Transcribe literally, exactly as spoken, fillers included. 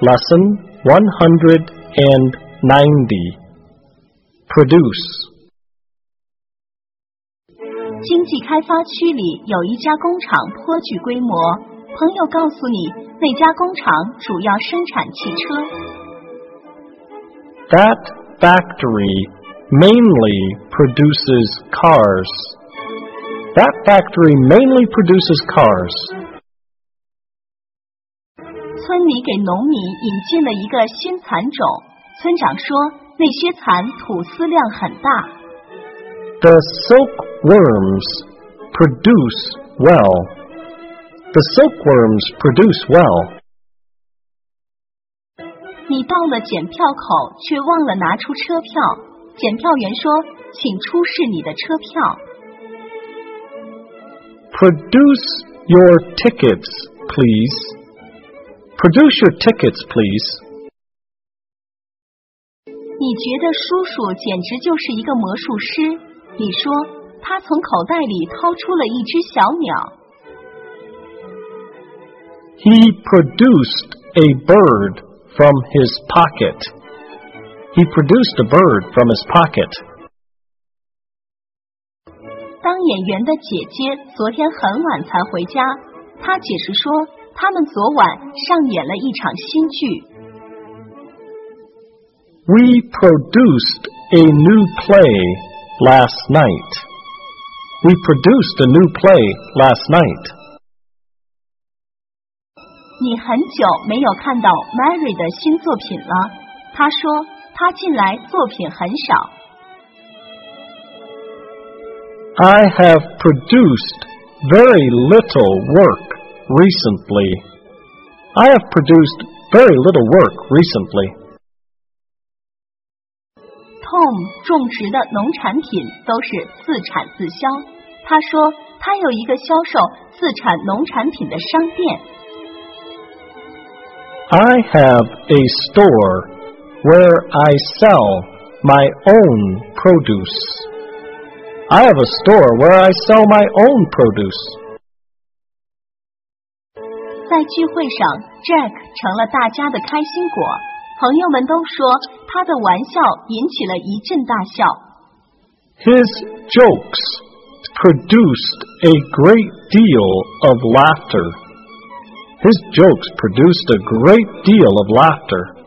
Lesson one hundred ninety. Produce. 经济开发区里有一家工厂颇具规模，朋友告诉你，那家工厂主要生产汽车。 That factory mainly produces cars. That factory mainly produces cars. 村里给农民引进了一个新蚕种，村长说那些蚕吐丝量很大。 The silkworms produce well. The silkworms produce well. 你到了检票口，却忘了拿出车票。检票员说：“请出示你的车票。” Produce your tickets, please. Produce your tickets, please. 你觉得叔叔简直就是一个魔术师。你说他从口袋里掏出了一只小鸟。 He produced a bird from his pocket. He produced a bird from his pocket. 当演员的姐姐昨天很晚才回家，她解释说，他们昨晚上演了一场新剧。 We produced a new play last night. We produced a new play last night. 你很久没有看到 Mary 的新作品了，她说她近来作品很少。 I have produced very little work recently. I have produced very little work recently. Tom 种植的农产品都是自产自销。他说他有一个销售自产农产品的商店。 I have a store where I sell my own produce. I have a store where I sell my own produce. 在聚会上 ，Jack 成了大家的开心果。朋友们都说他的玩笑引起了一阵大笑。His jokes produced a great deal of laughter. His jokes produced a great deal of laughter.